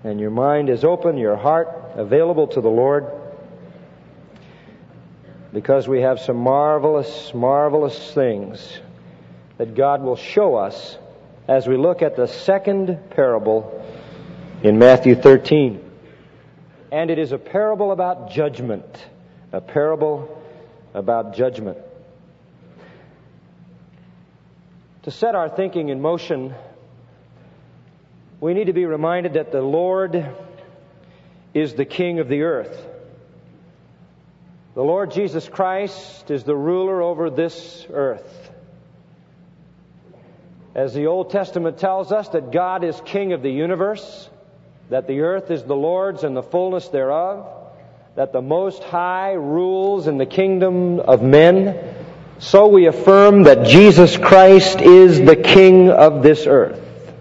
and your mind is open, your heart available to the Lord, because we have some marvelous, marvelous things that God will show us as we look at the second parable in Matthew 13. And it is a parable about judgment. A parable about judgment. To set our thinking in motion, we need to be reminded that the Lord is the King of the earth. The Lord Jesus Christ is the ruler over this earth. As the Old Testament tells us that God is King of the universe, that the earth is the Lord's and the fullness thereof, that the Most High rules in the kingdom of men, so we affirm that Jesus Christ is the King of this earth.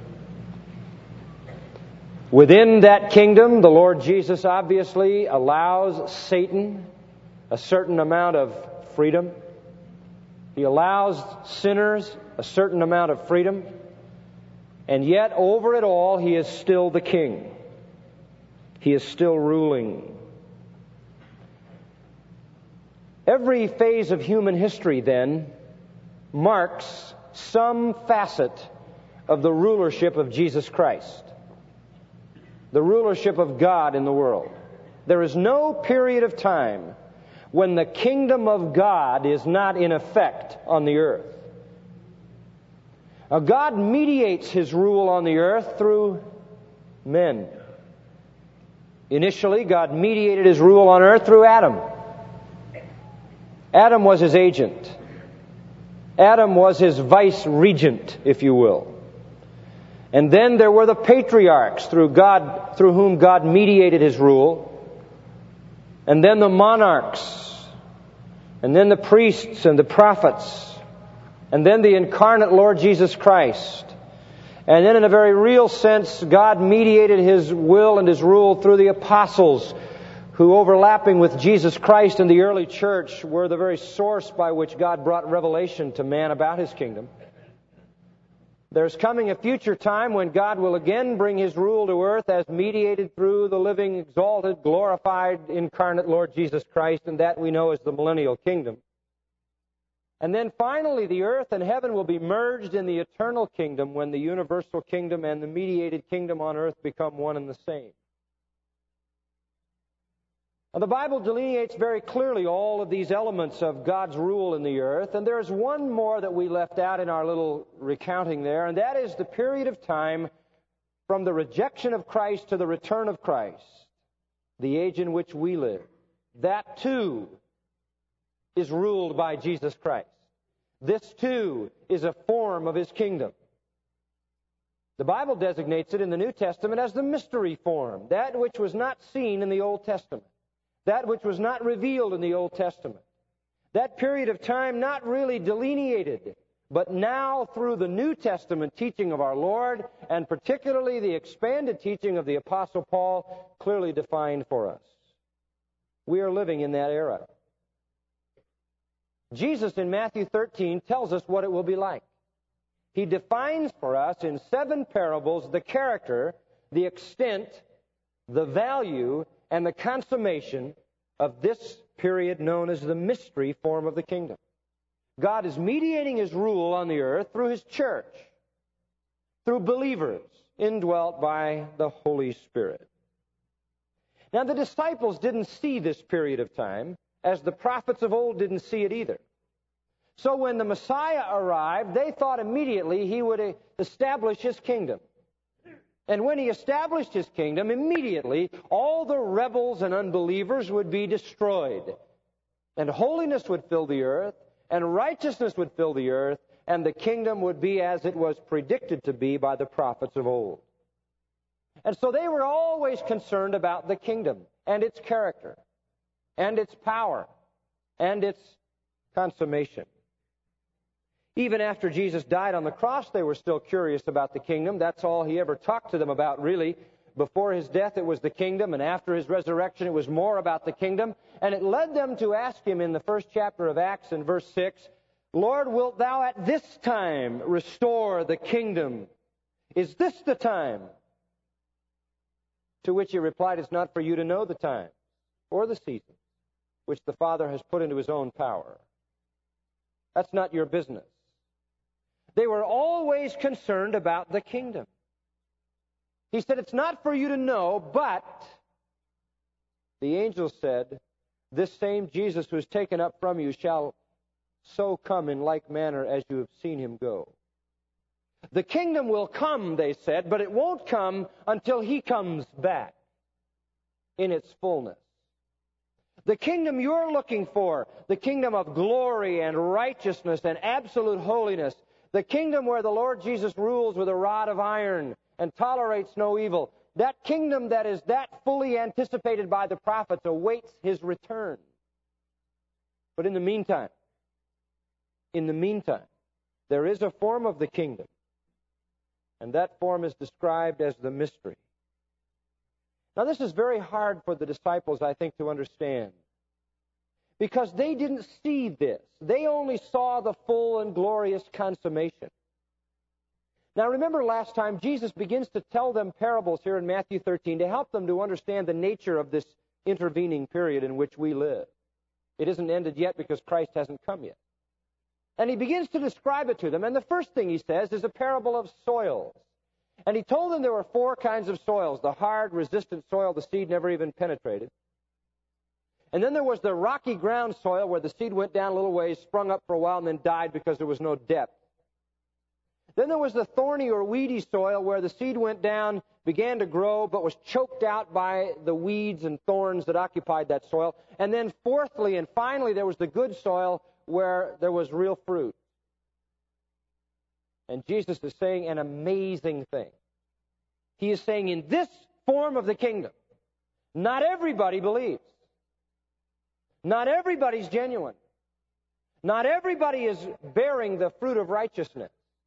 Within that kingdom, the Lord Jesus obviously allows Satan a certain amount of freedom. He allows sinners a certain amount of freedom. And yet, over it all, He is still the King. He is still ruling. Every phase of human history, then, marks some facet of the rulership of Jesus Christ. The rulership of God in the world. There is no period of time when the kingdom of God is not in effect on the earth. Now, God mediates His rule on the earth through men. Initially, God mediated His rule on earth through Adam. Adam was His agent. Adam was His vice-regent, if you will. And then there were the patriarchs through whom God mediated His rule. And then the monarchs. And then the priests and the prophets. And then the incarnate Lord Jesus Christ. And then in a very real sense, God mediated His will and His rule through the apostles, who, overlapping with Jesus Christ in the early church, were the very source by which God brought revelation to man about His kingdom. There's coming a future time when God will again bring His rule to earth as mediated through the living, exalted, glorified, incarnate Lord Jesus Christ, and that we know as the millennial kingdom. And then finally, the earth and heaven will be merged in the eternal kingdom when the universal kingdom and the mediated kingdom on earth become one and the same. Now, the Bible delineates very clearly all of these elements of God's rule in the earth, and there's one more that we left out in our little recounting there, and that is the period of time from the rejection of Christ to the return of Christ, the age in which we live. That, too, is ruled by Jesus Christ. This, too, is a form of His kingdom. The Bible designates it in the New Testament as the mystery form, that which was not seen in the Old Testament. That which was not revealed in the Old Testament. That period of time not really delineated, but now through the New Testament teaching of our Lord, and particularly the expanded teaching of the Apostle Paul, clearly defined for us. We are living in that era. Jesus in Matthew 13 tells us what it will be like. He defines for us in 7 parables the character, the extent, the value, and the consummation of this period known as the mystery form of the kingdom. God is mediating His rule on the earth through His church, through believers indwelt by the Holy Spirit. Now, the disciples didn't see this period of time, as the prophets of old didn't see it either. So when the Messiah arrived, they thought immediately He would establish His kingdom. And when He established His kingdom, immediately all the rebels and unbelievers would be destroyed. And holiness would fill the earth, and righteousness would fill the earth, and the kingdom would be as it was predicted to be by the prophets of old. And so they were always concerned about the kingdom, and its character, and its power, and its consummation. Even after Jesus died on the cross, they were still curious about the kingdom. That's all He ever talked to them about, really. Before His death, it was the kingdom, and after His resurrection, it was more about the kingdom. And it led them to ask Him in the first chapter of Acts in verse 6, Lord, wilt Thou at this time restore the kingdom? Is this the time? To which he replied, it's not for you to know the time or the season which the Father has put into his own power. That's not your business. They were always concerned about the kingdom. He said, it's not for you to know, but the angel said, this same Jesus who is taken up from you shall so come in like manner as you have seen him go. The kingdom will come, they said, but it won't come until he comes back in its fullness. The kingdom you're looking for, the kingdom of glory and righteousness and absolute holiness, the kingdom where the Lord Jesus rules with a rod of iron and tolerates no evil, that kingdom that is that fully anticipated by the prophets awaits his return. But in the meantime, there is a form of the kingdom, and that form is described as the mystery. Now, this is very hard for the disciples, I think, to understand, because they didn't see this. They only saw the full and glorious consummation. Now, remember last time, Jesus begins to tell them parables here in Matthew 13 to help them to understand the nature of this intervening period in which we live. It isn't ended yet because Christ hasn't come yet. And he begins to describe it to them. And the first thing he says is a parable of soils. And he told them there were 4 kinds of soils. The hard, resistant soil, the seed never even penetrated. And then there was the rocky ground soil where the seed went down a little ways, sprung up for a while, and then died because there was no depth. Then there was the thorny or weedy soil where the seed went down, began to grow, but was choked out by the weeds and thorns that occupied that soil. And then fourthly and finally, there was the good soil where there was real fruit. And Jesus is saying an amazing thing. He is saying in this form of the kingdom, not everybody believes. Not everybody's genuine. Not everybody is bearing the fruit of righteousness.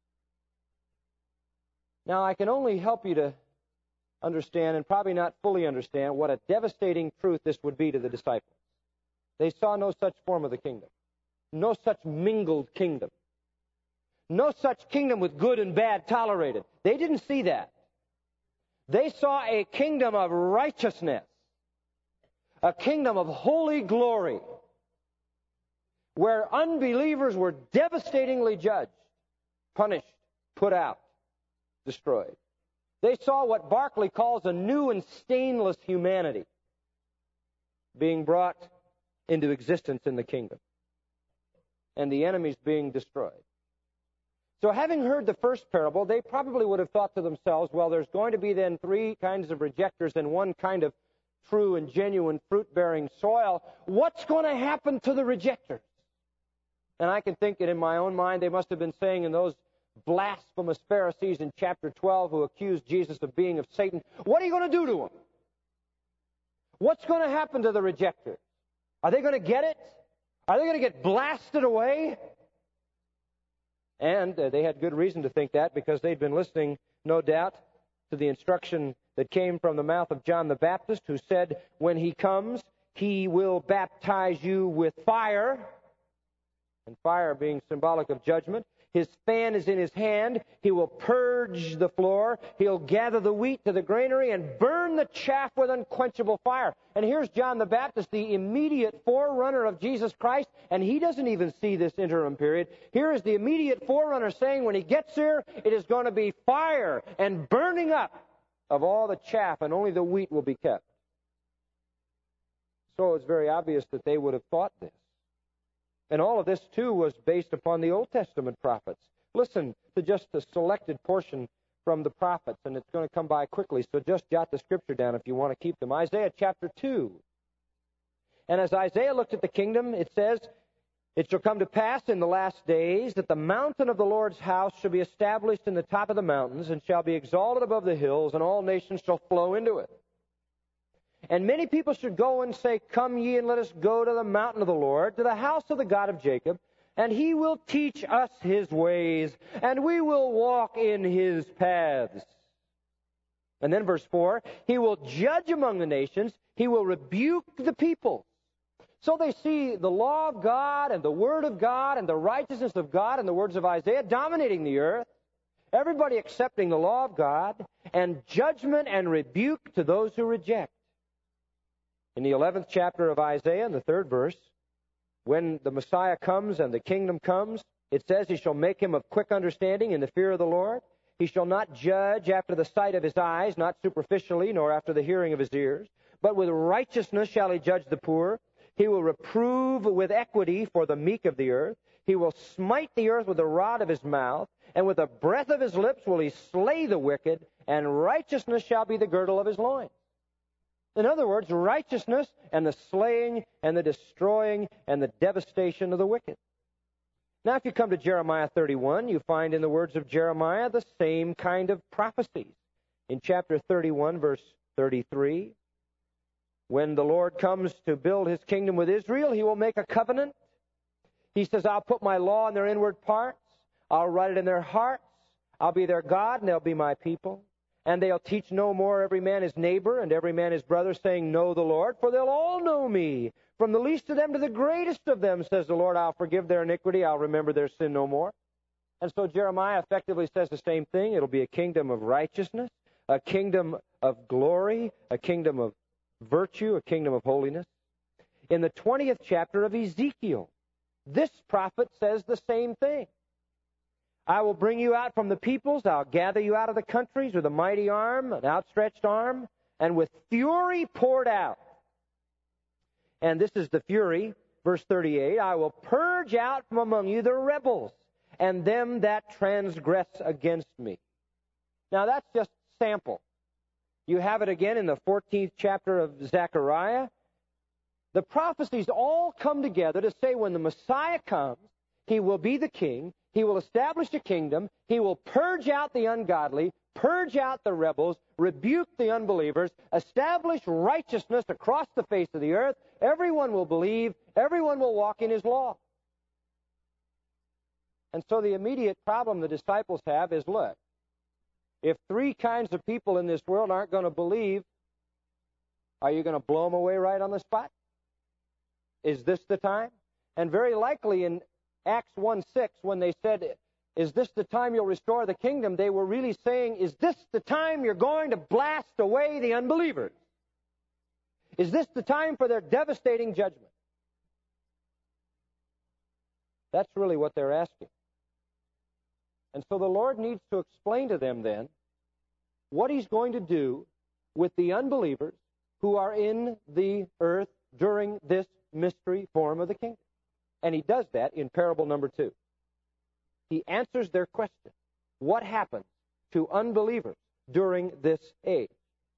Now, I can only help you to understand, and probably not fully understand, what a devastating truth this would be to the disciples. They saw no such form of the kingdom. No such mingled kingdom. No such kingdom with good and bad tolerated. They didn't see that. They saw a kingdom of righteousness. A kingdom of holy glory. Where unbelievers were devastatingly judged, punished, put out, destroyed. They saw what Barclay calls a new and stainless humanity being brought into existence in the kingdom, and the enemies being destroyed. So having heard the first parable, they probably would have thought to themselves, well, there's going to be then 3 kinds of rejectors and 1 kind of true and genuine fruit-bearing soil. What's going to happen to the rejectors? And I can think that in my own mind, they must have been saying in those blasphemous Pharisees in chapter 12 who accused Jesus of being of Satan, what are you going to do to them? What's going to happen to the rejectors? Are they going to get it? Are they going to get blasted away? And they had good reason to think that, because they'd been listening, no doubt, to the instruction that came from the mouth of John the Baptist, who said, when he comes, he will baptize you with fire, and fire being symbolic of judgment. His fan is in his hand. He will purge the floor. He'll gather the wheat to the granary and burn the chaff with unquenchable fire. And here's John the Baptist, the immediate forerunner of Jesus Christ, and he doesn't even see this interim period. Here is the immediate forerunner saying when he gets here, it is going to be fire and burning up of all the chaff, and only the wheat will be kept. So it's very obvious that they would have thought this. And all of this, too, was based upon the Old Testament prophets. Listen to just a selected portion from the prophets, and it's going to come by quickly, so just jot the scripture down if you want to keep them. Isaiah chapter 2. And as Isaiah looked at the kingdom, it says, it shall come to pass in the last days that the mountain of the Lord's house shall be established in the top of the mountains, and shall be exalted above the hills, and all nations shall flow into it. And many people should go and say, come ye and let us go to the mountain of the Lord, to the house of the God of Jacob, and he will teach us his ways, and we will walk in his paths. And then verse 4, he will judge among the nations, he will rebuke the people. So they see the law of God and the word of God and the righteousness of God and the words of Isaiah dominating the earth. Everybody accepting the law of God, and judgment and rebuke to those who reject. In the 11th chapter of Isaiah, in the 3rd verse, when the Messiah comes and the kingdom comes, it says, He shall make him of quick understanding in the fear of the Lord. He shall not judge after the sight of his eyes, not superficially, nor after the hearing of his ears. But with righteousness shall he judge the poor. He will reprove with equity for the meek of the earth. He will smite the earth with the rod of his mouth, and with the breath of his lips will he slay the wicked, and righteousness shall be the girdle of his loins. In other words, righteousness and the slaying and the destroying and the devastation of the wicked. Now, if you come to Jeremiah 31, you find in the words of Jeremiah the same kind of prophecies. In chapter 31, verse 33, when the Lord comes to build his kingdom with Israel, he will make a covenant. He says, I'll put my law in their inward parts. I'll write it in their hearts. I'll be their God, and they'll be my people. And they'll teach no more every man his neighbor and every man his brother, saying, Know the Lord, for they'll all know me. From the least of them to the greatest of them, says the Lord, I'll forgive their iniquity, I'll remember their sin no more. And so Jeremiah effectively says the same thing. It'll be a kingdom of righteousness, a kingdom of glory, a kingdom of virtue, a kingdom of holiness. In the 20th chapter of Ezekiel, this prophet says the same thing. I will bring you out from the peoples. I'll gather you out of the countries with a mighty arm, an outstretched arm, and with fury poured out. And this is the fury, verse 38. I will purge out from among you the rebels and them that transgress against me. Now that's just sample. You have it again in the 14th chapter of Zechariah. The prophecies all come together to say when the Messiah comes, he will be the king. He will establish a kingdom. He will purge out the ungodly, purge out the rebels, rebuke the unbelievers, establish righteousness across the face of the earth. Everyone will believe. Everyone will walk in his law. And so the immediate problem the disciples have is, look, if three kinds of people in this world aren't going to believe, are you going to blow them away right on the spot? Is this the time? And very likely in Acts 1:6, when they said, is this the time you'll restore the kingdom, they were really saying, is this the time you're going to blast away the unbelievers? Is this the time for their devastating judgment? That's really what they're asking. And so the Lord needs to explain to them then what he's going to do with the unbelievers who are in the earth during this mystery form of the kingdom. And he does that in parable number 2. He answers their question. What happens to unbelievers during this age?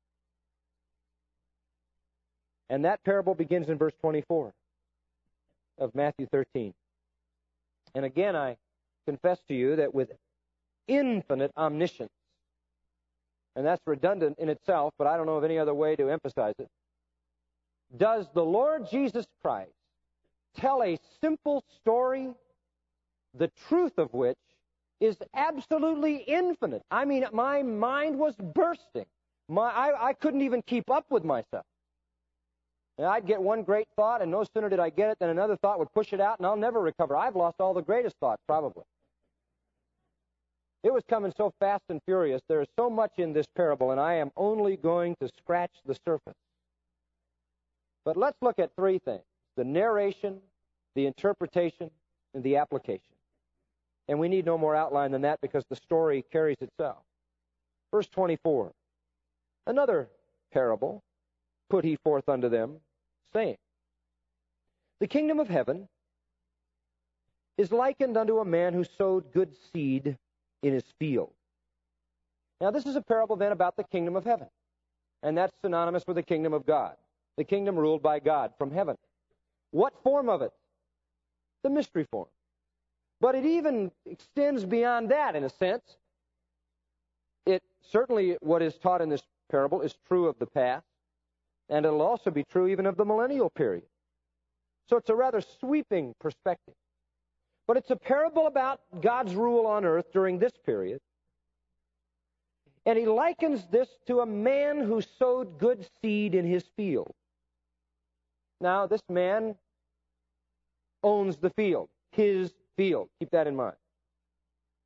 And that parable begins in verse 24 of Matthew 13. And again, I confess to you that with infinite omniscience, and that's redundant in itself, but I don't know of any other way to emphasize it, does the Lord Jesus Christ tell a simple story, the truth of which is absolutely infinite. I mean, my mind was bursting. I couldn't even keep up with myself. And I'd get one great thought, and no sooner did I get it than another thought would push it out, and I'll never recover. I've lost all the greatest thoughts, probably. It was coming so fast and furious. There is so much in this parable, and I am only going to scratch the surface. But let's look at three things: the narration, the interpretation, and the application. And we need no more outline than that because the story carries itself. Verse 24, another parable put he forth unto them, saying, the kingdom of heaven is likened unto a man who sowed good seed in his field. Now this is a parable then about the kingdom of heaven. And that's synonymous with the kingdom of God. The kingdom ruled by God from heaven. What form of it? The mystery form. But it even extends beyond that in a sense. It certainly, what is taught in this parable is true of the past, and it'll also be true even of the millennial period. So it's a rather sweeping perspective. But it's a parable about God's rule on earth during this period. And he likens this to a man who sowed good seed in his field. Now, this man owns the field, his field. Keep that in mind.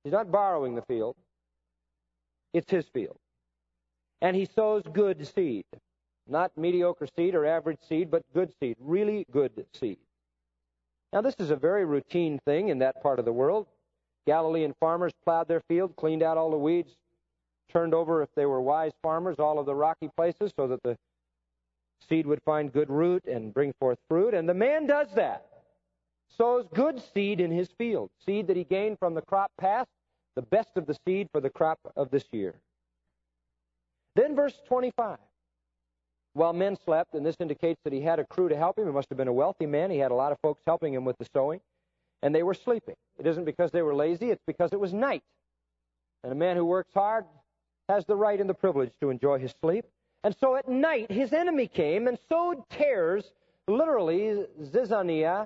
He's not borrowing the field. It's his field. And he sows good seed. Not mediocre seed or average seed, but good seed. Really good seed. Now, this is a very routine thing in that part of the world. Galilean farmers plowed their field, cleaned out all the weeds, turned over, if they were wise farmers, all of the rocky places so that the seed would find good root and bring forth fruit. And the man does that. Sows good seed in his field. Seed that he gained from the crop past, the best of the seed for the crop of this year. Then verse 25. While men slept, and this indicates that he had a crew to help him. He must have been a wealthy man. He had a lot of folks helping him with the sowing. And they were sleeping. It isn't because they were lazy. It's because it was night. And a man who works hard has the right and the privilege to enjoy his sleep. And so at night, his enemy came and sowed tares, literally, zizania.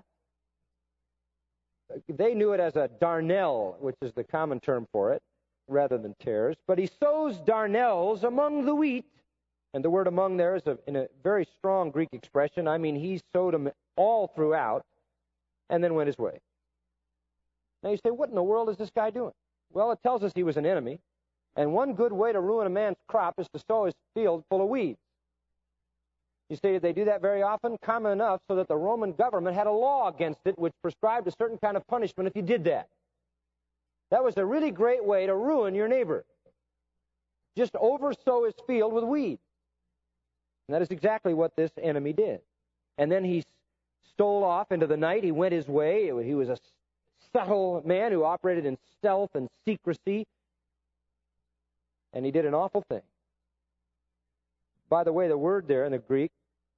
They knew it as a darnel, which is the common term for it, rather than tares. But he sows darnels among the wheat. And the word among there is in a very strong Greek expression. I mean, he sowed them all throughout and then went his way. Now you say, what in the world is this guy doing? Well, it tells us he was an enemy. And one good way to ruin a man's crop is to sow his field full of weeds. You say, did they do that very often? Common enough so that the Roman government had a law against it which prescribed a certain kind of punishment if you did that. That was a really great way to ruin your neighbor. Just oversow his field with weeds. And that is exactly what this enemy did. And then he stole off into the night. He went his way. He was a subtle man who operated in stealth and secrecy. And he did an awful thing. By the way, the word there in the Greek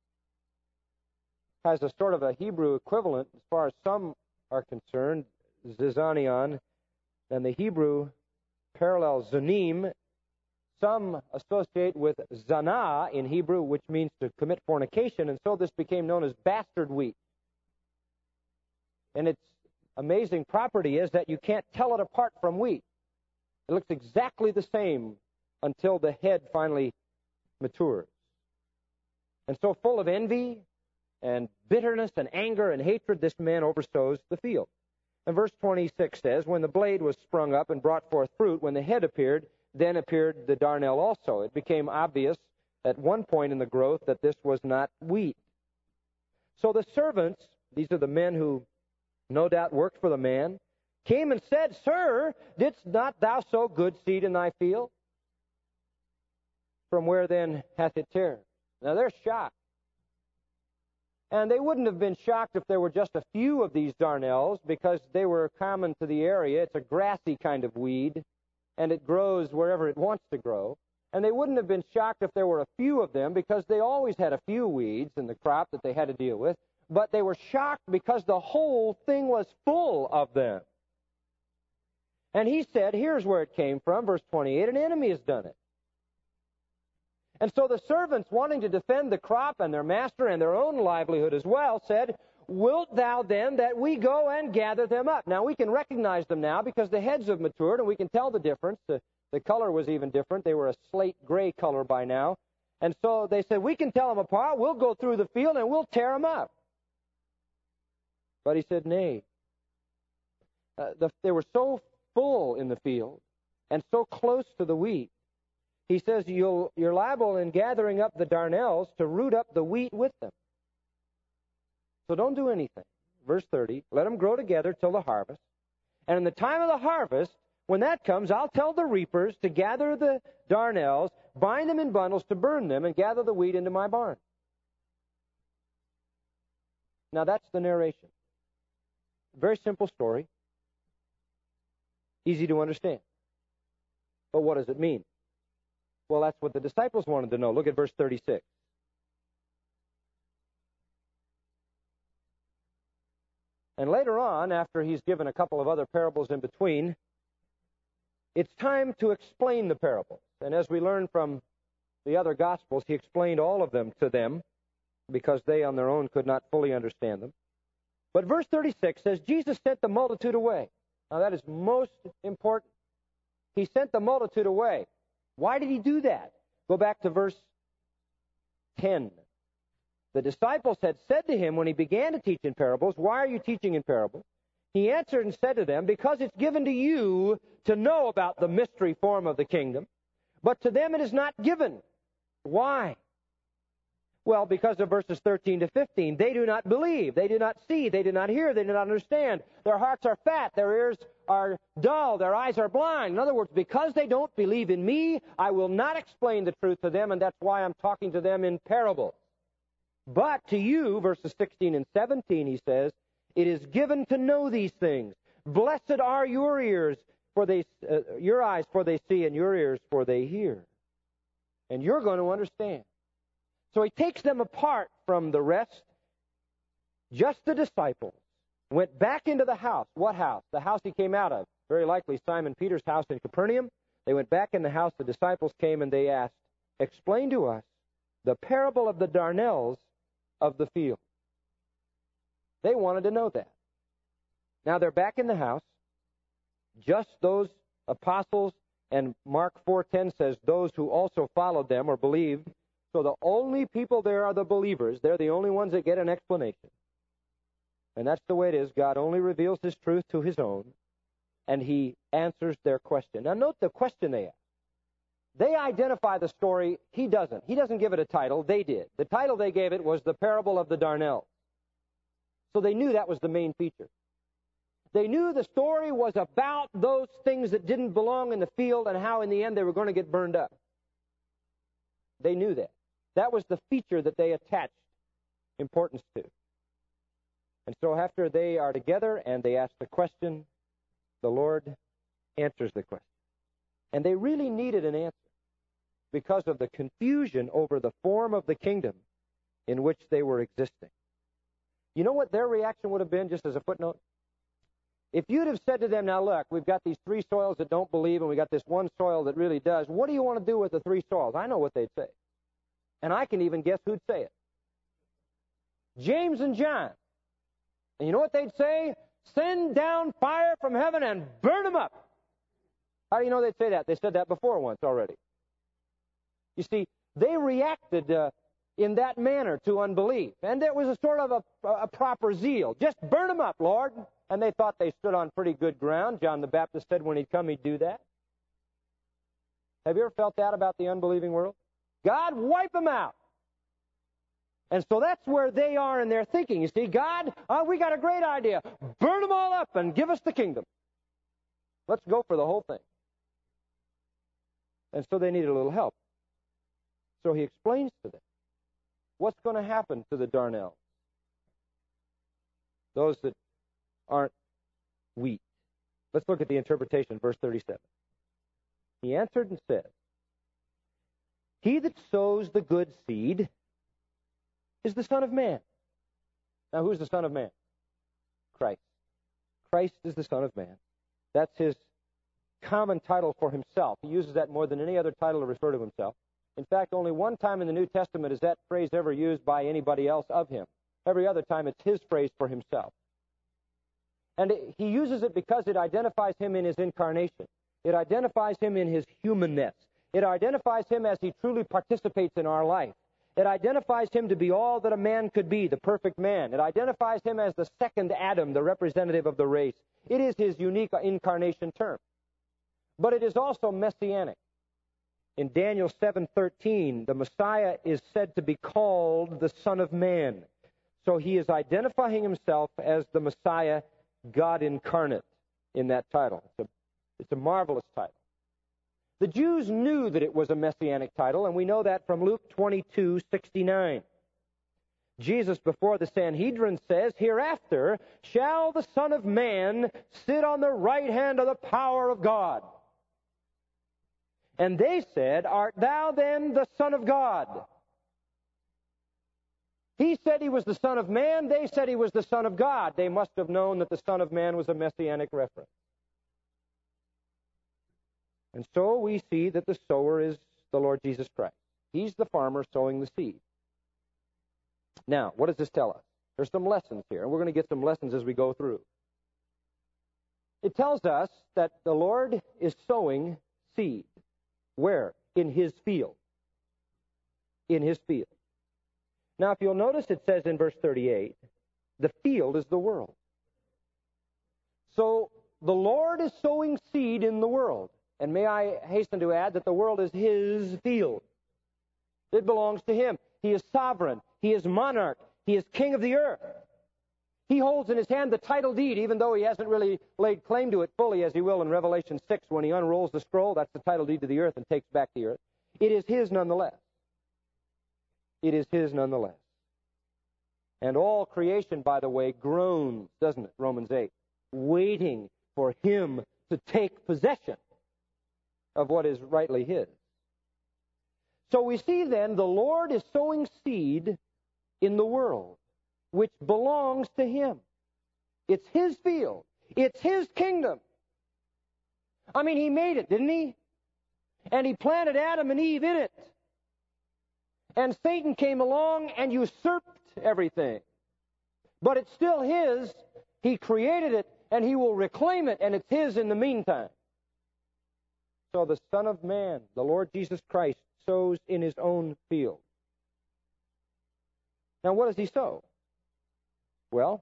has a sort of a Hebrew equivalent as far as some are concerned, zizanion, and the Hebrew parallel zunim. Some associate with zana in Hebrew, which means to commit fornication, and so this became known as bastard wheat. And its amazing property is that you can't tell it apart from wheat. It looks exactly the same until the head finally matures. And so full of envy and bitterness and anger and hatred, this man oversows the field. And verse 26 says, when the blade was sprung up and brought forth fruit, when the head appeared, then appeared the darnel also. It became obvious at one point in the growth that this was not wheat. So the servants, these are the men who no doubt worked for the man, came and said, Sir, didst not thou sow good seed in thy field? From where then hath it tared? Now they're shocked. And they wouldn't have been shocked if there were just a few of these darnels because they were common to the area. It's a grassy kind of weed, and it grows wherever it wants to grow. And they wouldn't have been shocked if there were a few of them because they always had a few weeds in the crop that they had to deal with. But they were shocked because the whole thing was full of them. And he said, here's where it came from, verse 28, an enemy has done it. And so the servants, wanting to defend the crop and their master and their own livelihood as well, said, wilt thou then that we go and gather them up? Now, we can recognize them now because the heads have matured, and we can tell the difference. The color was even different. They were a slate gray color by now. And so they said, we can tell them apart. We'll go through the field, and we'll tear them up. But he said, nay. They were so full in the field and so close to the wheat. He says, you're liable in gathering up the darnels to root up the wheat with them. So don't do anything. Verse 30, let them grow together till the harvest. And in the time of the harvest, when that comes, I'll tell the reapers to gather the darnels, bind them in bundles to burn them, and gather the wheat into my barn. Now that's the narration. Very simple story. Easy to understand. But what does it mean? Well, that's what the disciples wanted to know. Look at verse 36. And later on, after he's given a couple of other parables in between, it's time to explain the parables. And as we learn from the other Gospels, he explained all of them to them because they on their own could not fully understand them. But verse 36 says, Jesus sent the multitude away. Now that is most important. He sent the multitude away. Why did he do that? Go back to verse 10. The disciples had said to him when he began to teach in parables, why are you teaching in parables? He answered and said to them, because it's given to you to know about the mystery form of the kingdom, but to them it is not given. Why? Well, because of verses 13 to 15. They do not believe. They do not see. They do not hear. They do not understand. Their hearts are fat. Their ears are dull. Their eyes are blind. In other words, because they don't believe in me, I will not explain the truth to them, and that's why I'm talking to them in parables. But to you, verses 16 and 17, he says, it is given to know these things. Blessed are your ears, your eyes, for they see, and your ears, for they hear. And you're going to understand. So he takes them apart from the rest. Just the disciples went back into the house. What house? The house he came out of. Very likely Simon Peter's house in Capernaum. They went back in the house. The disciples came and they asked, explain to us the parable of the darnels of the field. They wanted to know that. Now they're back in the house. Just those apostles, and Mark 4:10 says those who also followed them or believed. So the only people there are the believers. They're the only ones that get an explanation. And that's the way it is. God only reveals his truth to his own, and he answers their question. Now note the question they ask. They identify the story. He doesn't. He doesn't give it a title. They did. The title they gave it was the parable of the darnels. So they knew that was the main feature. They knew the story was about those things that didn't belong in the field and how in the end they were going to get burned up. They knew that. That was the feature that they attached importance to. And so after they are together and they ask the question, the Lord answers the question. And they really needed an answer because of the confusion over the form of the kingdom in which they were existing. You know what their reaction would have been, just as a footnote? If you'd have said to them, now look, we've got these three soils that don't believe and we got this one soil that really does. What do you want to do with the three soils? I know what they'd say. And I can even guess who'd say it. James and John. And you know what they'd say? Send down fire from heaven and burn them up. How do you know they'd say that? They said that before once already. You see, they reacted in that manner to unbelief. And there was a sort of a proper zeal. Just burn them up, Lord. And they thought they stood on pretty good ground. John the Baptist said when he'd come, he'd do that. Have you ever felt that about the unbelieving world? God, wipe them out. And so that's where they are in their thinking. You see, God, we got a great idea. Burn them all up and give us the kingdom. Let's go for the whole thing. And so they needed a little help. So he explains to them what's going to happen to the darnels, those that aren't wheat. Let's look at the interpretation, verse 37. He answered and said, he that sows the good seed is the Son of Man. Now, who's the Son of Man? Christ. Christ is the Son of Man. That's his common title for himself. He uses that more than any other title to refer to himself. In fact, only one time in the New Testament is that phrase ever used by anybody else of him. Every other time it's his phrase for himself. And he uses it because it identifies him in his incarnation. It identifies him in his humanness. It identifies him as he truly participates in our life. It identifies him to be all that a man could be, the perfect man. It identifies him as the second Adam, the representative of the race. It is his unique incarnation term. But it is also messianic. In Daniel 7:13, the Messiah is said to be called the Son of Man. So he is identifying himself as the Messiah, God incarnate, in that title. It's a marvelous title. The Jews knew that it was a messianic title, and we know that from Luke 22:69. Jesus, before the Sanhedrin, says, hereafter shall the Son of Man sit on the right hand of the power of God. And they said, art thou then the Son of God? He said he was the Son of Man. They said he was the Son of God. They must have known that the Son of Man was a messianic reference. And so we see that the sower is the Lord Jesus Christ. He's the farmer sowing the seed. Now, what does this tell us? There's some lessons here, and we're going to get some lessons as we go through. It tells us that the Lord is sowing seed. Where? In his field. In his field. Now, if you'll notice, it says in verse 38, the field is the world. So the Lord is sowing seed in the world. And may I hasten to add that the world is His field. It belongs to Him. He is sovereign. He is monarch. He is king of the earth. He holds in His hand the title deed, even though He hasn't really laid claim to it fully, as He will in Revelation 6 when He unrolls the scroll. That's the title deed to the earth and takes back the earth. It is His nonetheless. It is His nonetheless. And all creation, by the way, groans, doesn't it? Romans 8. Waiting for Him to take possession of what is rightly His. So we see then the Lord is sowing seed in the world, which belongs to Him. It's His field. It's His kingdom. I mean, He made it, didn't He? And He planted Adam and Eve in it. And Satan came along and usurped everything. But it's still His. He created it, and He will reclaim it, and it's His in the meantime. So the Son of Man, the Lord Jesus Christ, sows in His own field. Now, what does He sow? Well,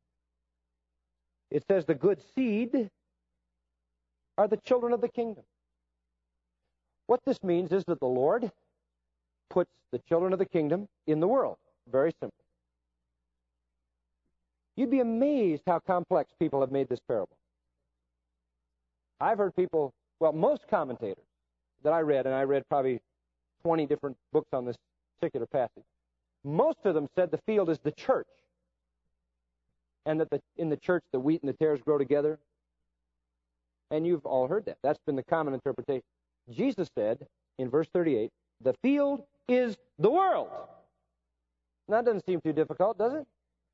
it says the good seed are the children of the kingdom. What this means is that the Lord puts the children of the kingdom in the world. Very simple. You'd be amazed how complex people have made this parable. I've heard people, well, most commentators that I read, and I read probably 20 different books on this particular passage, most of them said the field is the church, and that in the church the wheat and the tares grow together. And you've all heard that. That's been the common interpretation. Jesus said in verse 38, the field is the world. That doesn't seem too difficult, does it?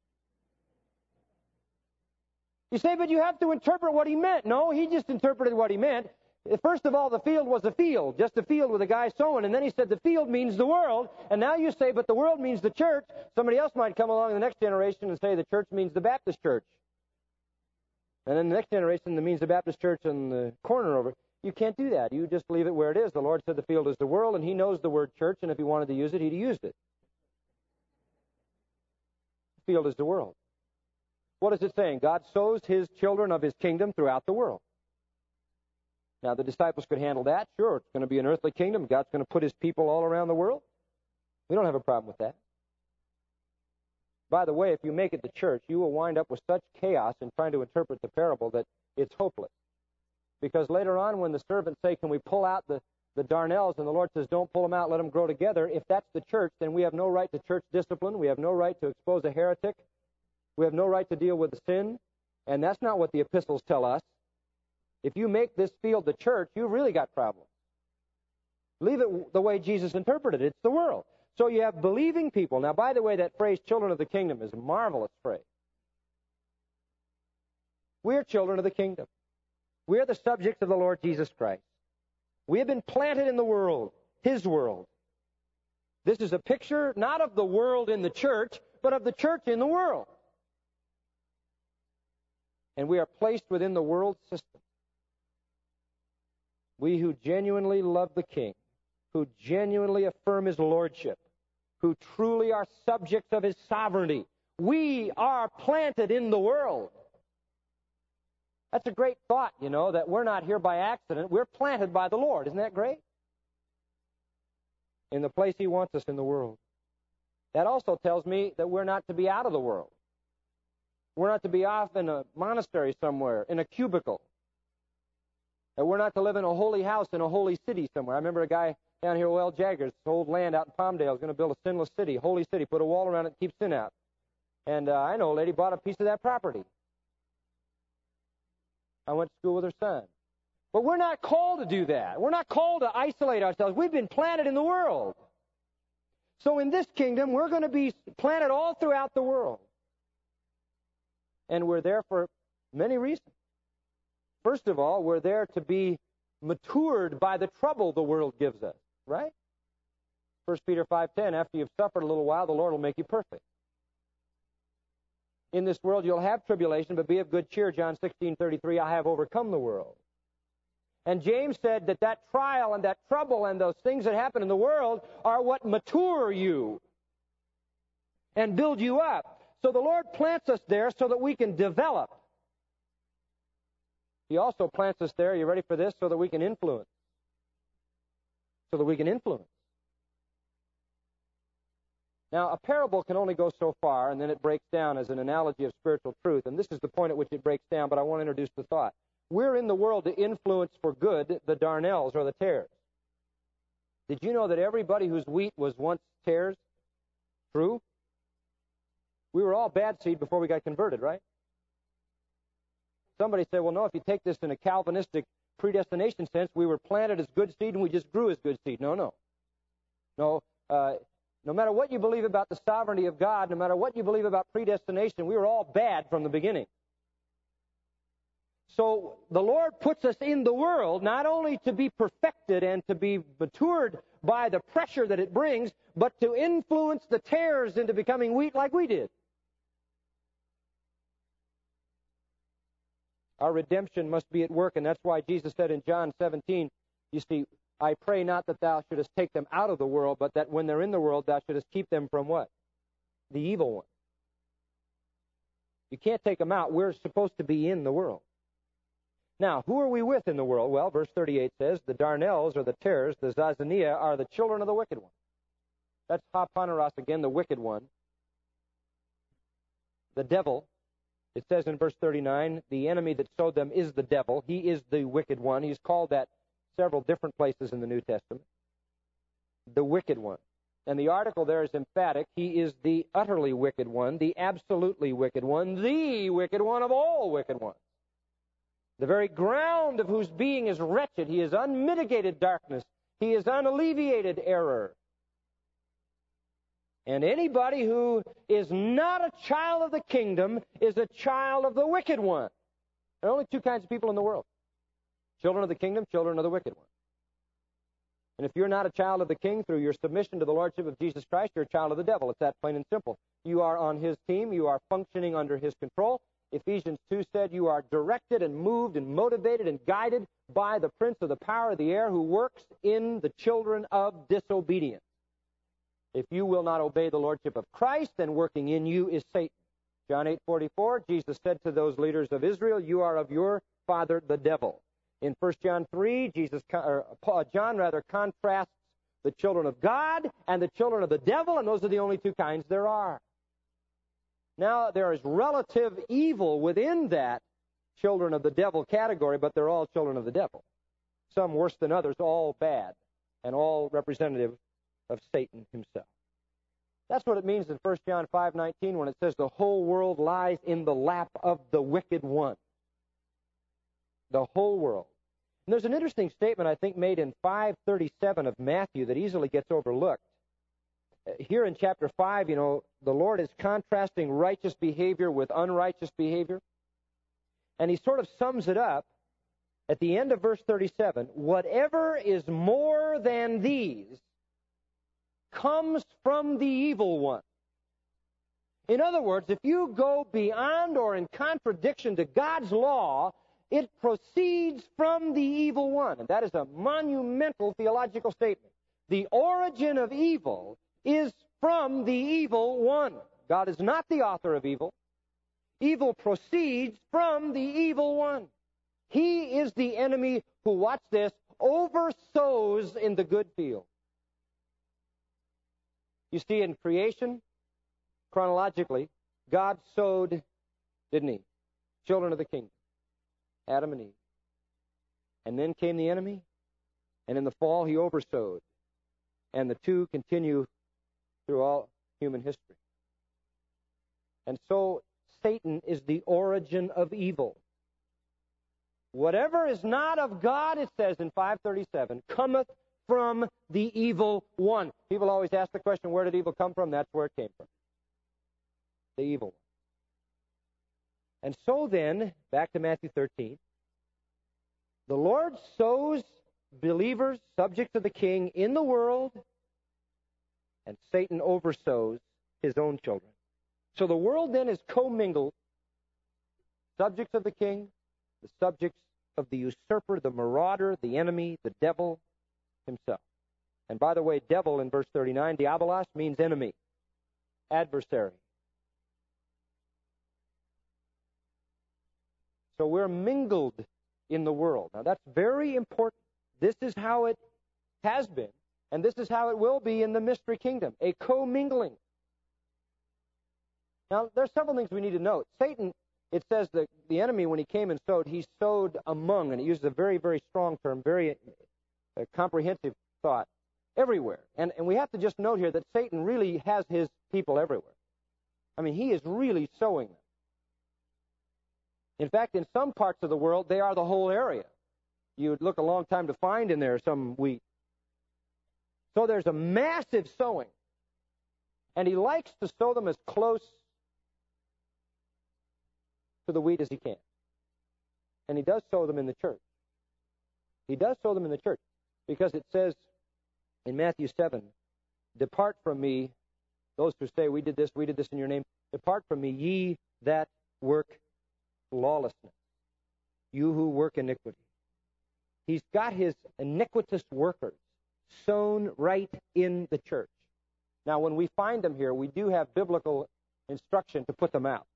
You say, but you have to interpret what He meant. No, He just interpreted what He meant. First of all, the field was a field, just a field with a guy sowing. And then He said the field means the world. And now you say, but the world means the church. Somebody else might come along in the next generation and say the church means the Baptist church. And then the next generation, that means the Baptist church on the corner over. You can't do that. You just leave it where it is. The Lord said the field is the world, and He knows the word church, and if He wanted to use it, He'd have used it. The field is the world. What is it saying? God sows His children of His kingdom throughout the world. Now, the disciples could handle that. Sure, it's going to be an earthly kingdom. God's going to put His people all around the world. We don't have a problem with that. By the way, if you make it the church, you will wind up with such chaos in trying to interpret the parable that it's hopeless. Because later on, when the servants say, can we pull out the darnels, and the Lord says, don't pull them out, let them grow together, if that's the church, then we have no right to church discipline. We have no right to expose a heretic. We have no right to deal with the sin. And that's not what the epistles tell us. If you make this field the church, you've really got problems. Leave it the way Jesus interpreted it. It's the world. So you have believing people. Now, by the way, that phrase, children of the kingdom, is a marvelous phrase. We're children of the kingdom. We are the subjects of the Lord Jesus Christ. We have been planted in the world, His world. This is a picture not of the world in the church, but of the church in the world. And we are placed within the world system. We who genuinely love the King, who genuinely affirm His lordship, who truly are subjects of His sovereignty, we are planted in the world. That's a great thought, you know, that we're not here by accident. We're planted by the Lord. Isn't that great? In the place He wants us in the world. That also tells me that we're not to be out of the world. We're not to be off in a monastery somewhere, in a cubicle. That we're not to live in a holy house in a holy city somewhere. I remember a guy down here, Well Jaggers, old land out in Palmdale, is going to build a sinless city, holy city, put a wall around it and keep sin out. And I know a lady bought a piece of that property. I went to school with her son. But we're not called to do that. We're not called to isolate ourselves. We've been planted in the world. So in this kingdom, we're going to be planted all throughout the world. And we're there for many reasons. First of all, we're there to be matured by the trouble the world gives us, right? 1 Peter 5:10, after you've suffered a little while, the Lord will make you perfect. In this world you'll have tribulation, but be of good cheer, John 16:33, I have overcome the world. And James said that trial and that trouble and those things that happen in the world are what mature you and build you up. So the Lord plants us there so that we can develop. He also plants us there, you ready for this, so that we can influence. So that we can influence. Now, a parable can only go so far, and then it breaks down as an analogy of spiritual truth. And this is the point at which it breaks down, but I want to introduce the thought. We're in the world to influence for good the darnels or the tares. Did you know that everybody whose wheat was once tares? True? We were all bad seed before we got converted, right? Somebody said, well, no, if you take this in a Calvinistic predestination sense, we were planted as good seed and we just grew as good seed. No. No matter what you believe about the sovereignty of God, no matter what you believe about predestination, we were all bad from the beginning. So the Lord puts us in the world not only to be perfected and to be matured by the pressure that it brings, but to influence the tares into becoming wheat like we did. Our redemption must be at work, and that's why Jesus said in John 17, you see, I pray not that thou shouldest take them out of the world, but that when they're in the world, thou shouldest keep them from what? The evil one. You can't take them out. We're supposed to be in the world. Now, who are we with in the world? Well, verse 38 says, the darnels, or the tares, the zazania, are the children of the wicked one. That's hapaneros again, the wicked one. The devil. It says in verse 39, the enemy that sowed them is the devil. He is the wicked one. He's called that several different places in the New Testament. The wicked one. And the article there is emphatic. He is the utterly wicked one, the absolutely wicked one, the wicked one of all wicked ones. The very ground of whose being is wretched. He is unmitigated darkness. He is unalleviated error. And anybody who is not a child of the kingdom is a child of the wicked one. There are only two kinds of people in the world. Children of the kingdom, children of the wicked one. And if you're not a child of the king through your submission to the lordship of Jesus Christ, you're a child of the devil. It's that plain and simple. You are on his team. You are functioning under his control. Ephesians 2 said you are directed and moved and motivated and guided by the prince of the power of the air who works in the children of disobedience. If you will not obey the lordship of Christ, then working in you is Satan. John 8:44, Jesus said to those leaders of Israel, you are of your father the devil. In 1 John 3, John contrasts the children of God and the children of the devil, and those are the only two kinds there are. Now, there is relative evil within that children of the devil category, but they're all children of the devil. Some worse than others, all bad, and all representative of Satan himself. That's what it means in 1 John 5:19 when it says the whole world lies in the lap of the wicked one. The whole world. And there's an interesting statement, I think, made in 5:37 of Matthew that easily gets overlooked. Here in chapter 5, the Lord is contrasting righteous behavior with unrighteous behavior. And he sort of sums it up at the end of verse 37. Whatever is more than these comes from the evil one. In other words, if you go beyond or in contradiction to God's law, it proceeds from the evil one. And that is a monumental theological statement. The origin of evil is from the evil one. God is not the author of evil. Evil proceeds from the evil one. He is the enemy who, watch this, oversows in the good field. You see, in creation, chronologically, God sowed, didn't he? Children of the kingdom, Adam and Eve. And then came the enemy, and in the fall he oversowed. And the two continue through all human history. And so Satan is the origin of evil. Whatever is not of God, it says in 5:37, cometh from the evil one. People always ask the question, where did evil come from? That's where it came from. The evil one. And so then, back to Matthew 13, the Lord sows believers, subjects of the king, in the world, and Satan oversows his own children. So the world then is commingled, subjects of the king, the subjects of the usurper, the marauder, the enemy, the devil himself. And by the way, devil in verse 39, diabolos, means enemy, adversary. So we're mingled in the world. Now, that's very important. This is how it has been, and this is how it will be in the mystery kingdom, a commingling. Now, there's several things we need to note. Satan, it says that the enemy, when he came and sowed, he sowed among, and it uses a very, very strong term, very comprehensive thought, everywhere. And we have to just note here that Satan really has his people everywhere. I mean, he is really sowing them. In fact, in some parts of the world, they are the whole area. You would look a long time to find in there some wheat. So there's a massive sowing. And he likes to sow them as close to the wheat as he can. And he does sow them in the church. He does sow them in the church. Because it says in Matthew 7, "Depart from me, those who say, we did this in your name. Depart from me, ye that work lawlessness, you who work iniquity." He's got his iniquitous workers sown right in the church. Now, when we find them here, we do have biblical instruction to put them out.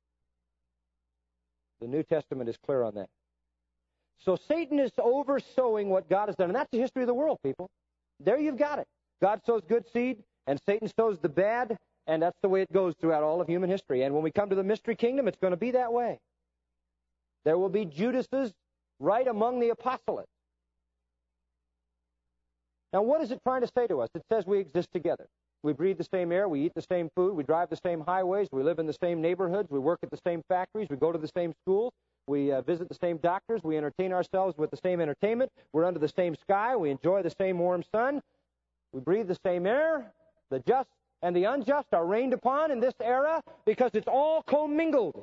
The New Testament is clear on that. So Satan is oversowing what God has done. And that's the history of the world, people. There you've got it. God sows good seed, and Satan sows the bad, and that's the way it goes throughout all of human history. And when we come to the mystery kingdom, it's going to be that way. There will be Judases right among the apostolates. Now, what is it trying to say to us? It says we exist together. We breathe the same air, we eat the same food, we drive the same highways, we live in the same neighborhoods, we work at the same factories, we go to the same schools, we visit the same doctors, we entertain ourselves with the same entertainment, we're under the same sky, we enjoy the same warm sun, we breathe the same air. The just and the unjust are rained upon in this era because it's all commingled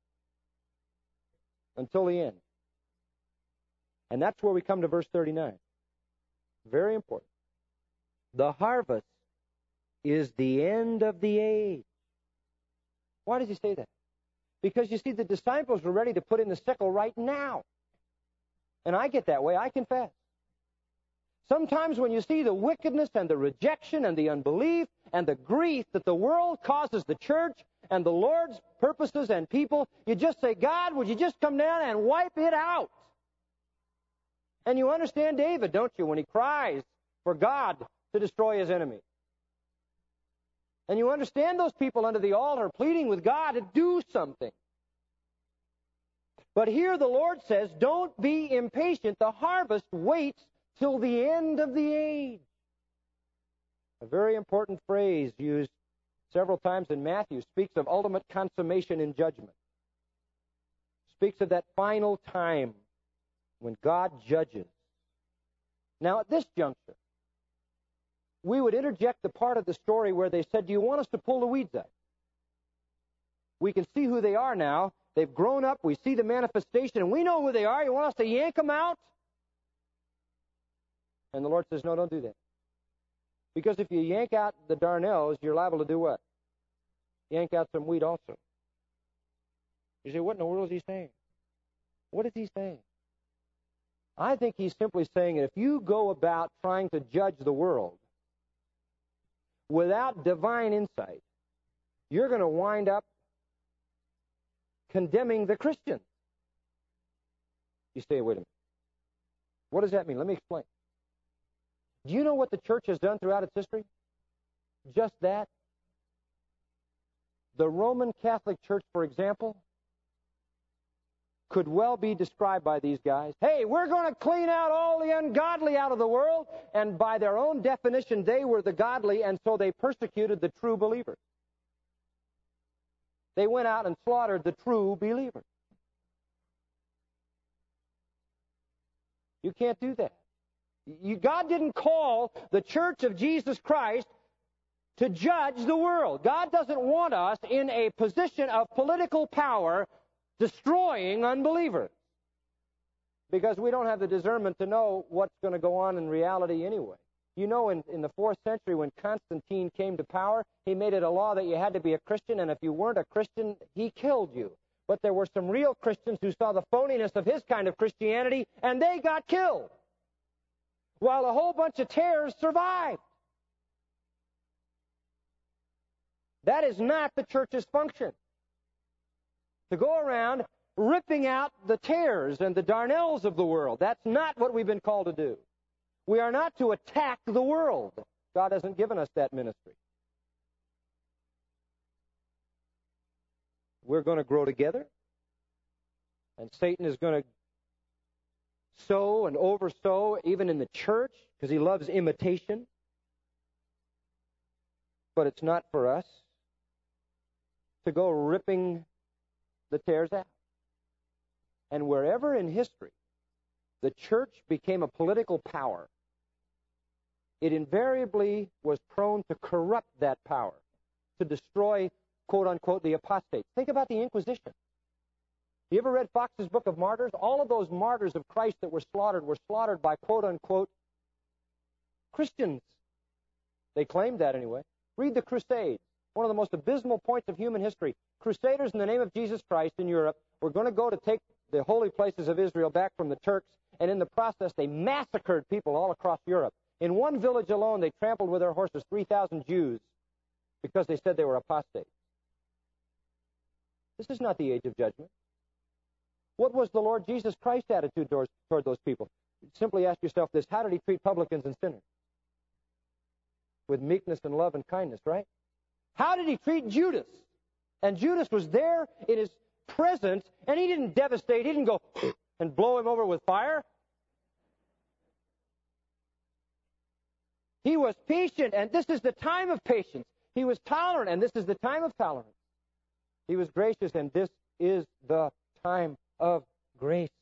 until the end. And that's where we come to verse 39. Very important. The harvest is the end of the age. Why does he say that? Because, you see, the disciples were ready to put in the sickle right now. And I get that way, I confess. Sometimes when you see the wickedness and the rejection and the unbelief and the grief that the world causes the church and the Lord's purposes and people, you just say, God, would you just come down and wipe it out? And you understand David, don't you, when he cries for God to destroy his enemies. And you understand those people under the altar pleading with God to do something. But here the Lord says, don't be impatient. The harvest waits till the end of the age. A very important phrase used several times in Matthew speaks of ultimate consummation in judgment. Speaks of that final time when God judges. Now, at this juncture, we would interject the part of the story where they said, do you want us to pull the weeds out? We can see who they are now. They've grown up. We see the manifestation, and we know who they are. You want us to yank them out? And the Lord says, no, don't do that. Because if you yank out the darnels, you're liable to do what? Yank out some wheat also. You say, what in the world is he saying? What is he saying? I think he's simply saying that if you go about trying to judge the world without divine insight, you're going to wind up condemning the Christians. You say, wait a minute. What does that mean? Let me explain. Do you know what the church has done throughout its history? Just that. The Roman Catholic Church, for example, could well be described by these guys. Hey, we're going to clean out all the ungodly out of the world. And by their own definition, they were the godly, and so they persecuted the true believers. They went out and slaughtered the true believers. You can't do that. God didn't call the Church of Jesus Christ to judge the world. God doesn't want us in a position of political power destroying unbelievers, because we don't have the discernment to know what's going to go on in reality anyway. You know, in the 4th century when Constantine came to power, he made it a law that you had to be a Christian, and if you weren't a Christian, he killed you. But there were some real Christians who saw the phoniness of his kind of Christianity, and they got killed, while a whole bunch of tares survived. That is not the church's function. To go around ripping out the tares and the darnels of the world. That's not what we've been called to do. We are not to attack the world. God hasn't given us that ministry. We're going to grow together, and Satan is going to sow and oversow, even in the church, because he loves imitation. But it's not for us to go ripping the tares out. And wherever in history the church became a political power, it invariably was prone to corrupt that power, to destroy, quote-unquote, the apostates. Think about the Inquisition. You ever read Fox's Book of Martyrs? All of those martyrs of Christ that were slaughtered by, quote-unquote, Christians. They claimed that anyway. Read the Crusades, one of the most abysmal points of human history. Crusaders in the name of Jesus Christ in Europe were going to go to take the holy places of Israel back from the Turks, and in the process they massacred people all across Europe. In one village alone, they trampled with their horses 3,000 Jews because they said they were apostates. This is not the age of judgment. What was the Lord Jesus Christ's attitude toward those people? Simply ask yourself this: how did he treat publicans and sinners? With meekness and love and kindness, right? How did he treat Judas? And Judas was there in his presence, and he didn't devastate. He didn't go and blow him over with fire. He was patient, and this is the time of patience. He was tolerant, and this is the time of tolerance. He was gracious, and this is the time of grace.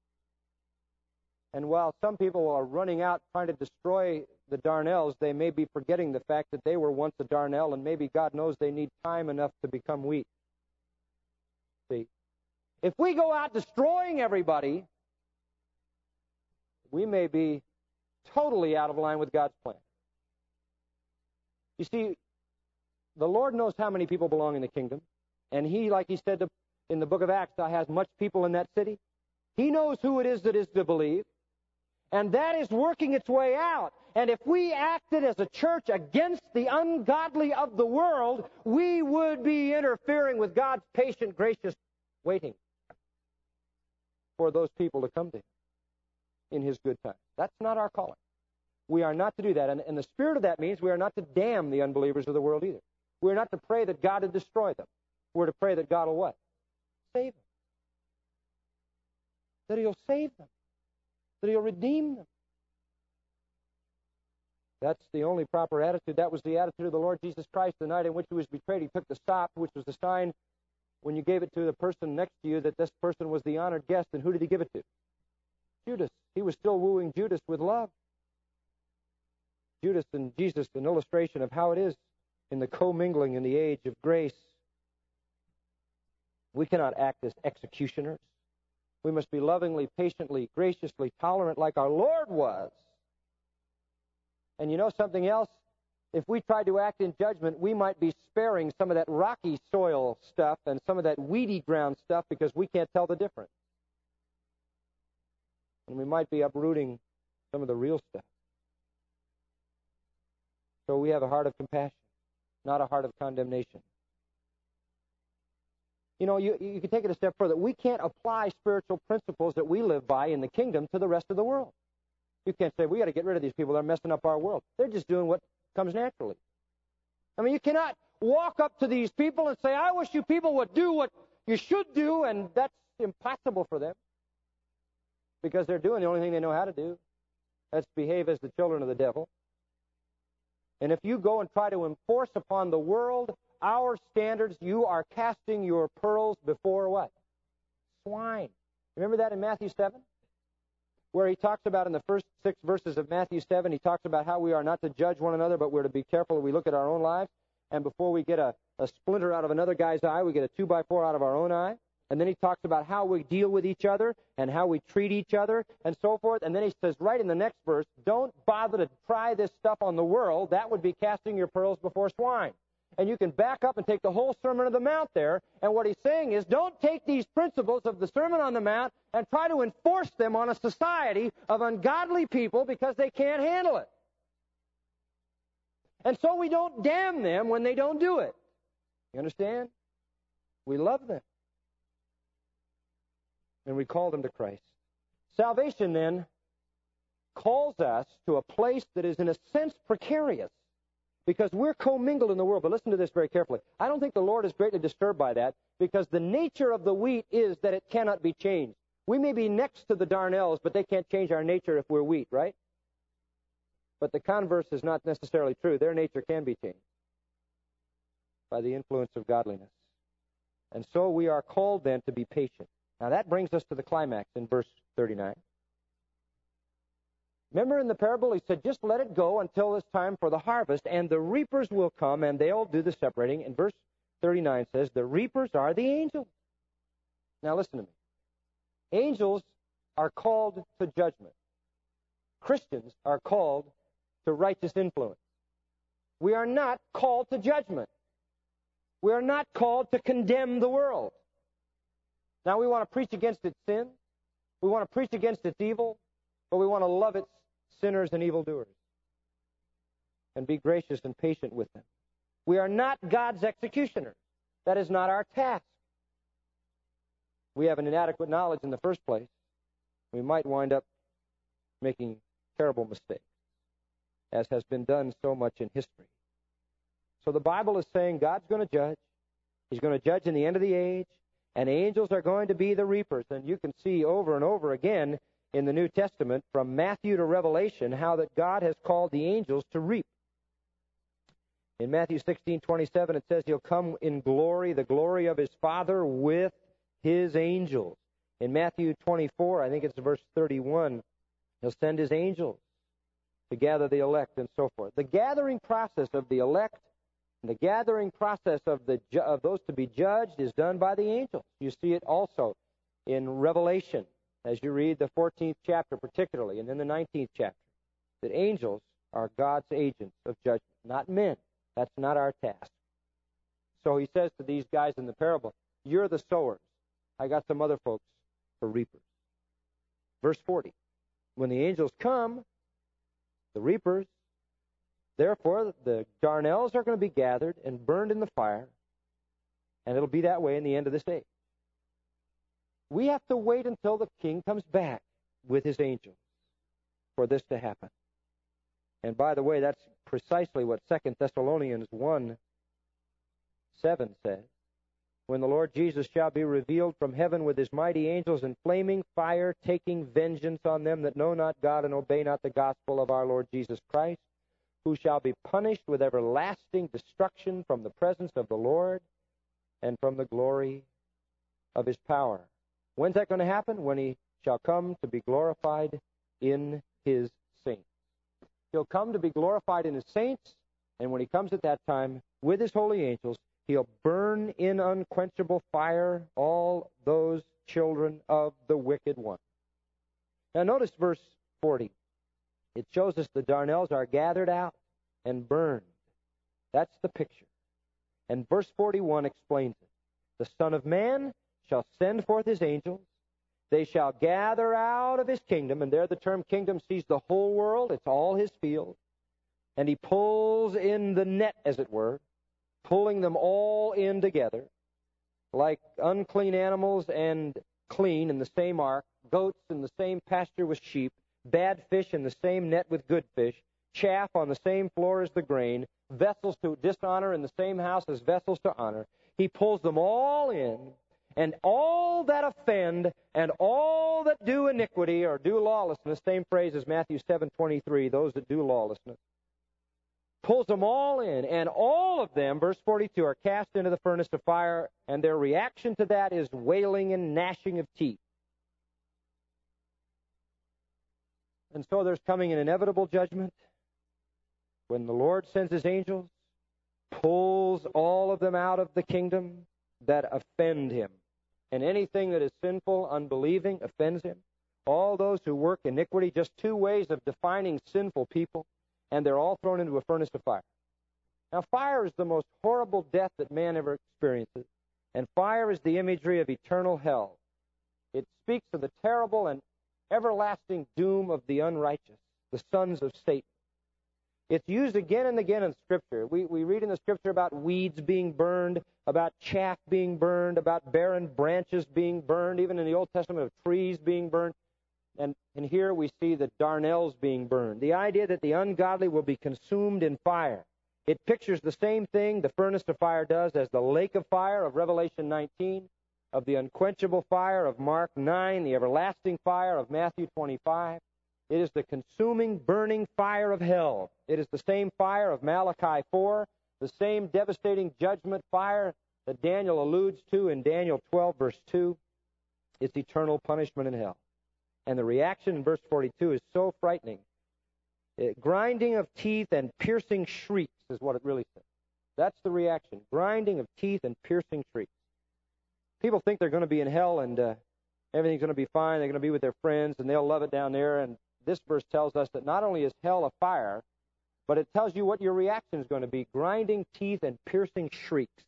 And while some people are running out trying to destroy the darnels, they may be forgetting the fact that they were once a darnel, and maybe God knows they need time enough to become wheat. See, if we go out destroying everybody, we may be totally out of line with God's plan. You see, the Lord knows how many people belong in the kingdom, and He, like He said in the book of Acts, has much people in that city. He knows who it is that is to believe, and that is working its way out. And if we acted as a church against the ungodly of the world, we would be interfering with God's patient, gracious waiting for those people to come to Him in His good time. That's not our calling. We are not to do that. And the spirit of that means we are not to damn the unbelievers of the world either. We're not to pray that God would destroy them. We're to pray that God will what? Save them. That He'll save them. That He'll redeem them. That's the only proper attitude. That was the attitude of the Lord Jesus Christ the night in which He was betrayed. He took the sop, which was the sign when you gave it to the person next to you that this person was the honored guest. And who did He give it to? Judas. He was still wooing Judas with love. Judas and Jesus, an illustration of how it is in the commingling in the age of grace. We cannot act as executioners. We must be lovingly, patiently, graciously tolerant like our Lord was. And you know something else? If we tried to act in judgment, we might be sparing some of that rocky soil stuff and some of that weedy ground stuff because we can't tell the difference. And we might be uprooting some of the real stuff. So we have a heart of compassion, not a heart of condemnation. You know, you can take it a step further. We can't apply spiritual principles that we live by in the kingdom to the rest of the world. You can't say, we got to get rid of these people. They're messing up our world. They're just doing what comes naturally. I mean, you cannot walk up to these people and say, I wish you people would do what you should do, and that's impossible for them. Because they're doing the only thing they know how to do. That's behave as the children of the devil. And if you go and try to enforce upon the world our standards, you are casting your pearls before what? Swine. Remember that in Matthew 7? Where he talks about in the first 6 verses of Matthew 7, he talks about how we are not to judge one another, but we're to be careful that we look at our own lives. And before we get a splinter out of another guy's eye, we get a 2x4 out of our own eye. And then he talks about how we deal with each other and how we treat each other and so forth. And then he says right in the next verse, don't bother to try this stuff on the world. That would be casting your pearls before swine. And you can back up and take the whole Sermon on the Mount there. And what he's saying is don't take these principles of the Sermon on the Mount and try to enforce them on a society of ungodly people because they can't handle it. And so we don't damn them when they don't do it. You understand? We love them. and we call them to Christ. Salvation, then, calls us to a place that is, in a sense, precarious, because we're commingled in the world. But listen to this very carefully. I don't think the Lord is greatly disturbed by that, because the nature of the wheat is that it cannot be changed. We may be next to the darnels, but they can't change our nature if we're wheat, right? But the converse is not necessarily true. Their nature can be changed by the influence of godliness. And so we are called then to be patient. Now that brings us to the climax in verse 39. Remember in the parable, he said, just let it go until it's time for the harvest, and the reapers will come, and they'll do the separating. And verse 39 says, the reapers are the angels. Now listen to me. Angels are called to judgment. Christians are called to righteous influence. We are not called to judgment. We are not called to condemn the world. Now, we want to preach against its sin. We want to preach against its evil. But we want to love its sinners and evildoers and be gracious and patient with them. We are not God's executioners. That is not our task. We have an inadequate knowledge in the first place. We might wind up making terrible mistakes, as has been done so much in history. So the Bible is saying God's going to judge. He's going to judge in the end of the age, and angels are going to be the reapers. And you can see over and over again in the New Testament, from Matthew to Revelation, how that God has called the angels to reap. In Matthew 16:27, it says he'll come in glory, the glory of his Father with his angels. In Matthew 24, I think it's verse 31, he'll send his angels to gather the elect and so forth. The gathering process of the elect and the gathering process of those to be judged is done by the angels. You see it also in Revelation, as you read the 14th chapter particularly, and in the 19th chapter, that angels are God's agents of judgment, not men. That's not our task. So he says to these guys in the parable, you're the sowers. I got some other folks for reapers. Verse 40, when the angels come, the reapers, therefore the darnels are going to be gathered and burned in the fire, and it'll be that way in the end of this age. We have to wait until the king comes back with his angels for this to happen. And by the way, that's precisely what 2 Thessalonians 1:7 says. When the Lord Jesus shall be revealed from heaven with his mighty angels in flaming fire, taking vengeance on them that know not God and obey not the gospel of our Lord Jesus Christ, who shall be punished with everlasting destruction from the presence of the Lord and from the glory of his power. When's that going to happen? When he shall come to be glorified in his saints. He'll come to be glorified in his saints, and when he comes at that time with his holy angels, he'll burn in unquenchable fire all those children of the wicked one. Now notice verse 40. It shows us the darnels are gathered out and burned. That's the picture. And verse 41 explains it. The Son of Man shall send forth his angels. They shall gather out of his kingdom, and there the term kingdom sees the whole world. It's all his field. And he pulls in the net, as it were, pulling them all in together, like unclean animals and clean in the same ark, goats in the same pasture with sheep, bad fish in the same net with good fish, chaff on the same floor as the grain, vessels to dishonor in the same house as vessels to honor. He pulls them all in, and all that offend and all that do iniquity or do lawlessness, same phrase as Matthew 7:23, those that do lawlessness, pulls them all in, and all of them, verse 42, are cast into the furnace of fire, and their reaction to that is wailing and gnashing of teeth. And so there's coming an inevitable judgment when the Lord sends his angels, pulls all of them out of the kingdom that offend him. And anything that is sinful, unbelieving, offends him. All those who work iniquity, just two ways of defining sinful people, and they're all thrown into a furnace of fire. Now, fire is the most horrible death that man ever experiences, and fire is the imagery of eternal hell. It speaks of the terrible and everlasting doom of the unrighteous, the sons of Satan. It's used again and again in Scripture. We read in the Scripture about weeds being burned, about chaff being burned, about barren branches being burned, even in the Old Testament of trees being burned. And here we see the darnels being burned. The idea that the ungodly will be consumed in fire. It pictures the same thing the furnace of fire does as the lake of fire of Revelation 19, of the unquenchable fire of Mark 9, the everlasting fire of Matthew 25. It is the consuming, burning fire of hell. It is the same fire of Malachi 4, the same devastating judgment fire that Daniel alludes to in Daniel 12, verse 2. It's eternal punishment in hell. And the reaction in verse 42 is so frightening. Grinding of teeth and piercing shrieks is what it really says. That's the reaction. Grinding of teeth and piercing shrieks. People think they're going to be in hell and everything's going to be fine. They're going to be with their friends and they'll love it down there. And this verse tells us that not only is hell a fire, but it tells you what your reaction is going to be. Grinding teeth and piercing shrieks.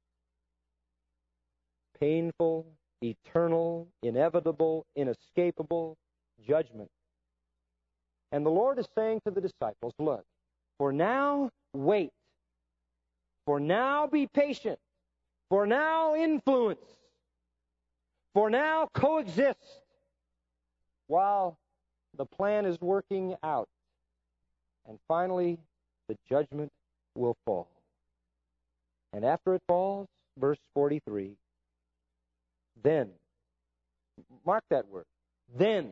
Painful, eternal, inevitable, inescapable judgment. And the Lord is saying to the disciples, look, for now, wait. For now, be patient. For now, influence. For now, coexist. While the plan is working out. And finally, the judgment will fall. And after it falls, verse 43, then, mark that word, then,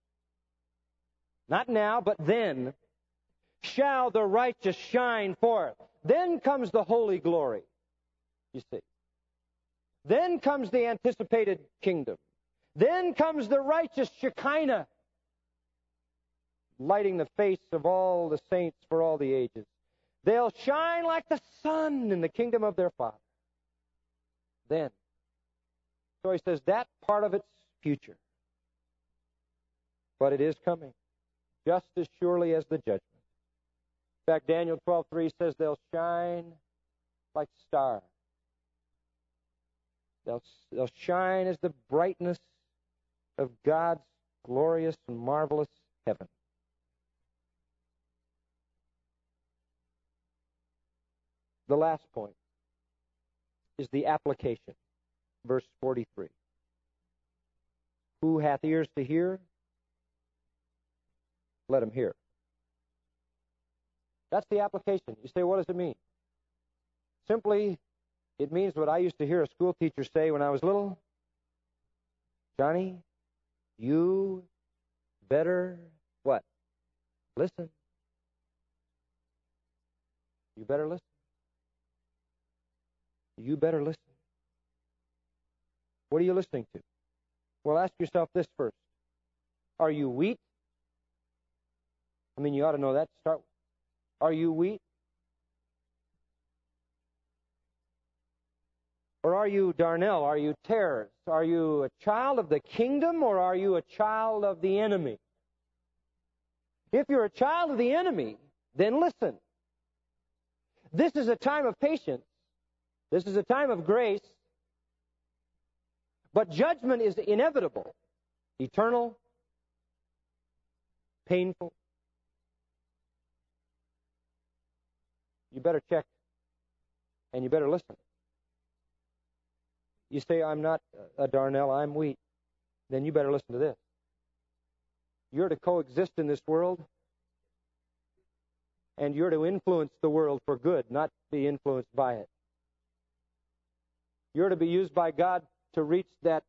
not now, but then, shall the righteous shine forth. Then comes the holy glory, you see. Then comes the anticipated kingdom. Then comes the righteous Shekinah, lighting the face of all the saints for all the ages. They'll shine like the sun in the kingdom of their Father. Then. So he says that part of it's future. But it is coming, just as surely as the judgment. In fact, Daniel 12:3 says they'll shine like stars. They'll shine as the brightness of God's glorious and marvelous heaven. The last point is the application. Verse 43. Who hath ears to hear? Let him hear. That's the application. You say, what does it mean? Simply, it means what I used to hear a school teacher say when I was little. Johnny, you better what? Listen. You better listen. You better listen. What are you listening to? Well, ask yourself this first. Are you wheat? I mean, you ought to know that to start with. Are you wheat? Or are you darnel? Are you tares? Are you a child of the kingdom or are you a child of the enemy? If you're a child of the enemy, then listen. This is a time of patience. This is a time of grace. But judgment is inevitable, eternal, painful. You better check and you better listen. You say, I'm not a darnel, I'm wheat. Then you better listen to this. You're to coexist in this world, and you're to influence the world for good, not be influenced by it. You're to be used by God to reach that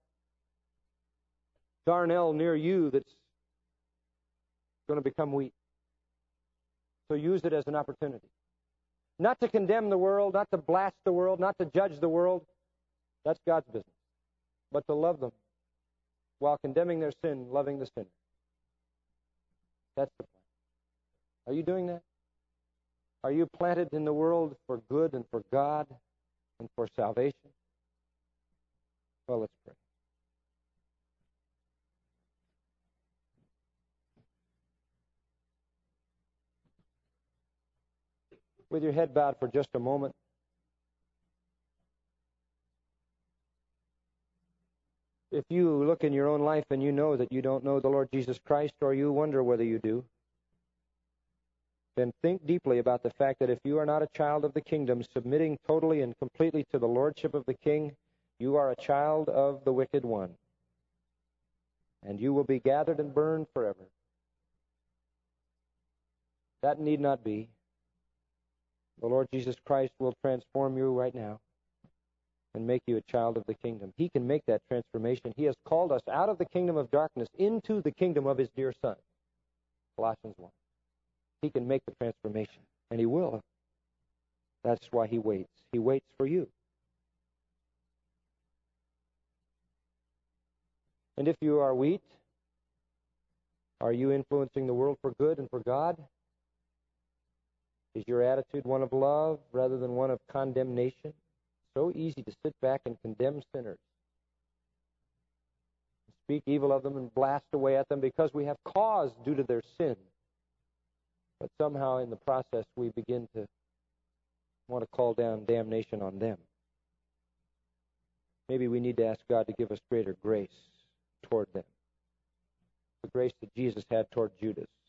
darnel near you that's going to become wheat. So use it as an opportunity. Not to condemn the world, not to blast the world, not to judge the world. That's God's business. But to love them while condemning their sin, loving the sinner. That's the plan. Are you doing that? Are you planted in the world for good and for God and for salvation? Well, let's pray. With your head bowed for just a moment. If you look in your own life and you know that you don't know the Lord Jesus Christ, or you wonder whether you do, then think deeply about the fact that if you are not a child of the kingdom, submitting totally and completely to the lordship of the King, you are a child of the wicked one. And you will be gathered and burned forever. That need not be. The Lord Jesus Christ will transform you right now and make you a child of the kingdom. He can make that transformation. He has called us out of the kingdom of darkness into the kingdom of His dear Son. Colossians 1. He can make the transformation, and He will. That's why He waits. He waits for you. And if you are wheat, are you influencing the world for good and for God? Is your attitude one of love rather than one of condemnation? So easy to sit back and condemn sinners, speak evil of them and blast away at them because we have cause due to their sin. But somehow in the process we begin to want to call down damnation on them. Maybe we need to ask God to give us greater grace toward them. The grace that Jesus had toward Judas.